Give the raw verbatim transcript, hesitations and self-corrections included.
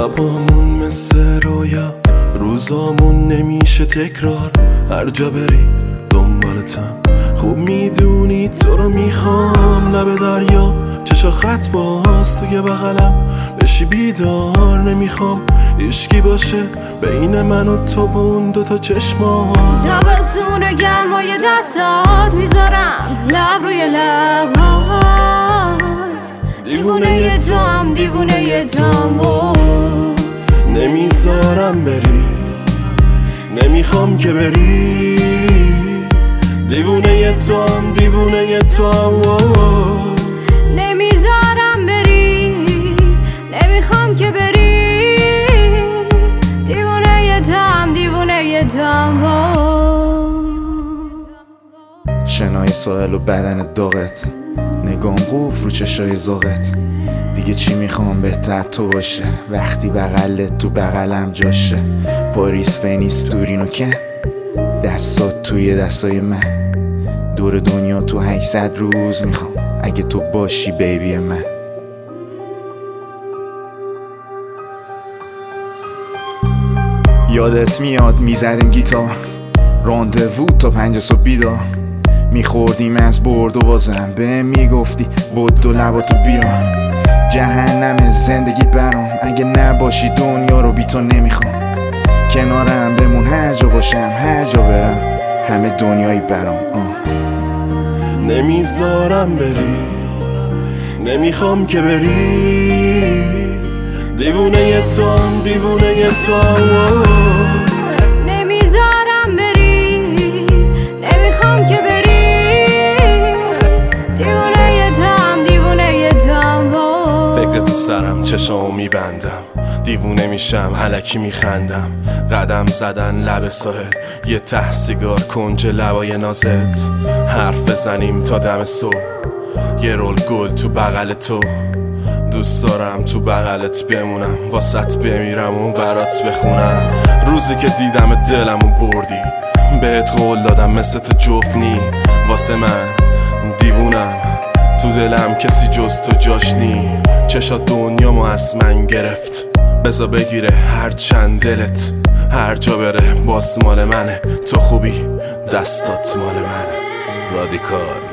شبامون مثل رویا، روزامون نمیشه تکرار. هر جا بری دنبالتم، خوب میدونی تو رو میخوام. لب دریا چشا خط باز توی بغلم، بشی بیدار. نمیخوام عشقی باشه بین من و تو و اون دوتا چشمات. تبسون گرمای دستات میذارم لب روی لبات. دیوونه ی تو هم دیوونه ی تو هم، نمیذارم بری، نمیخوام که بری. دیوونه ی تو هم دیوونه ی تو هم، نمیذارم بری، نمیخوام که بری. دیوونه ی تو هم دیوونه ی تو هم. شنای ساحل و بدن داغت، نگام قوف رو چشای زاغت. دیگه چی میخوام بهتر تو باشه، وقتی بغلت تو بغلم جاشه. پاریس، ونیس، تورینو که دستات توی دستای من. دور دنیا تو هشتصد روز میخوام اگه تو باشی بیبی من. یادت میاد میزدیم گیتار، راندوو تا پنج صبح بیدار. میخوردیم از برد و بازم به میگفتی بود و لباتو بیار. جهنم زندگی برام، اگه نباشی دنیا رو بی تو نمیخوام. کنارم بمون هر جا باشم، هر جا برم همه دنیایی برام. آه. نمیذارم بری، نمیخوام که بری. دیوونه ی تو هم دیوونه ی تو هم، نمیذارم بری، نمیخوام که بری. دیوونه ی تو هم دیوونه ی تو هم. فکر تو سرم چشامو میبندم، دیوونه میشم الکی میخندم. قدم زدن لب ساحل، یه ته سیگار کنج لبای نازت. حرف بزنیم تا دم صبح، یه رول گل تو بغل تو. دوست دارم تو بغلت بمونم، واسط بمیرم و برات بخونم. روزی که دیدم دلمو بردی، بهت قول دادم مثل تو جفنی. واسه من دیوونم، تو دلم کسی جز تو جاش نی. چشا دنیامو از من گرفت، بزا بگیره هر چند دلت. هر جا بره باز مال منه، تو خوبی دستات مال منه. رادیکال.